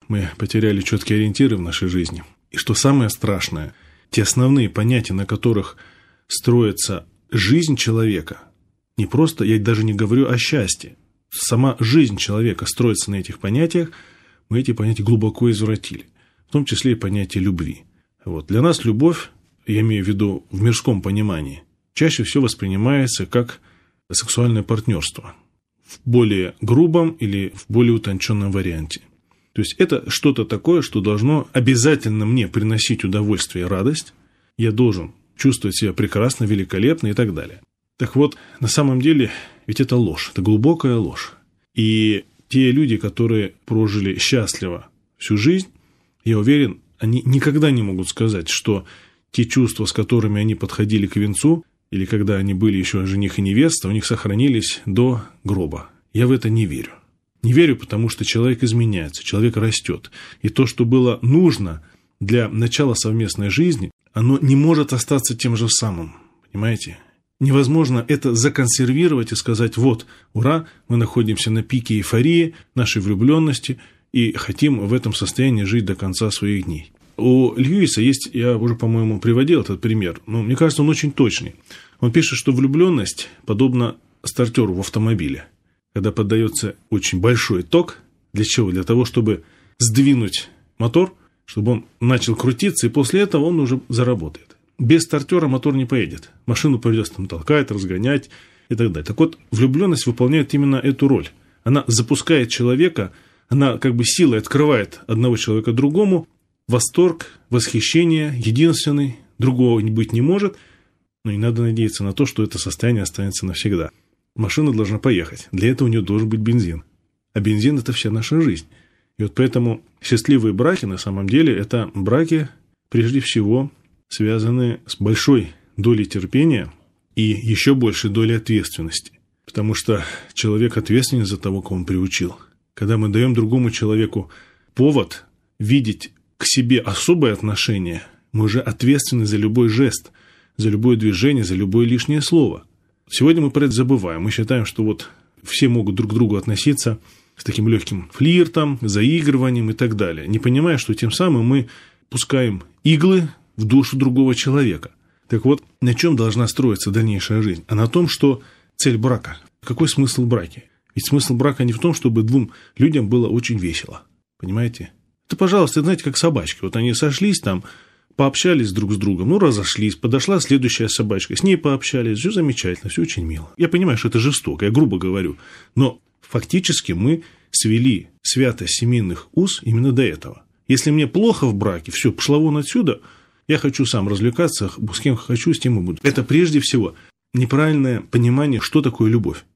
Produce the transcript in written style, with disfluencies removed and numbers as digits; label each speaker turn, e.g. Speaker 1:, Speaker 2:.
Speaker 1: мы потеряли четкие ориентиры в нашей жизни. И что самое страшное, те основные понятия, на которых строится жизнь человека, не просто, я даже не говорю о счастье, сама жизнь человека строится на этих понятиях, мы эти понятия глубоко извратили, в том числе и понятие любви. Вот. Для нас любовь, я имею в виду в мирском понимании, чаще всего воспринимается как сексуальное партнерство в более грубом или в более утонченном варианте. То есть это что-то такое, что должно обязательно мне приносить удовольствие и радость. Я должен чувствовать себя прекрасно, великолепно и так далее. Так вот, на самом деле, ведь это ложь, это глубокая ложь. И те люди, которые прожили счастливо всю жизнь, я уверен, они никогда не могут сказать, что те чувства, с которыми они подходили к венцу, или когда они были еще жених и невеста, у них сохранились до гроба. Я в это не верю. Не верю, потому что человек изменяется, человек растет. И то, что было нужно для начала совместной жизни, оно не может остаться тем же самым. Понимаете? Невозможно это законсервировать и сказать: вот, ура, мы находимся на пике эйфории, нашей влюбленности и хотим в этом состоянии жить до конца своих дней. У Льюиса есть, я уже, по-моему, приводил этот пример, но мне кажется, он очень точный. Он пишет, что влюбленность подобна стартеру в автомобиле. Когда поддается очень большой ток, для чего? Для того, чтобы сдвинуть мотор, чтобы он начал крутиться, и после этого он уже заработает. Без стартера мотор не поедет. Машину придется там толкать, разгонять и так далее. Так вот, влюбленность выполняет именно эту роль. Она запускает человека, она как бы силой открывает одного человека другому. Восторг, восхищение, единственный, другого быть не может. Но не надо надеяться на то, что это состояние останется навсегда. Машина должна поехать. Для этого у нее должен быть бензин. А бензин – это вся наша жизнь. И вот поэтому счастливые браки, на самом деле, это браки, прежде всего, связанные с большой долей терпения и еще большей долей ответственности. Потому что человек ответственен за того, кого он приучил. Когда мы даем другому человеку повод видеть к себе особое отношение, мы уже ответственны за любой жест, за любое движение, за любое лишнее слово. Сегодня мы про это забываем. Мы считаем, что вот все могут друг к другу относиться с таким легким флиртом, заигрыванием и так далее, не понимая, что тем самым мы пускаем иглы в душу другого человека. Так вот, на чем должна строиться дальнейшая жизнь? А на том, что цель брака. Какой смысл в браке? Ведь смысл брака не в том, чтобы двум людям было очень весело. Понимаете? Это, пожалуйста, знаете, как собачки. Вот они сошлись там, пообщались друг с другом, ну, разошлись, подошла следующая собачка, с ней пообщались, все замечательно, все очень мило. Я понимаю, что это жестоко, я грубо говорю, но фактически мы свели святость семейных уз именно до этого. Если мне плохо в браке, все, пошла вон отсюда, я хочу сам развлекаться, с кем хочу, с тем и буду. Это прежде всего неправильное понимание, что такое любовь.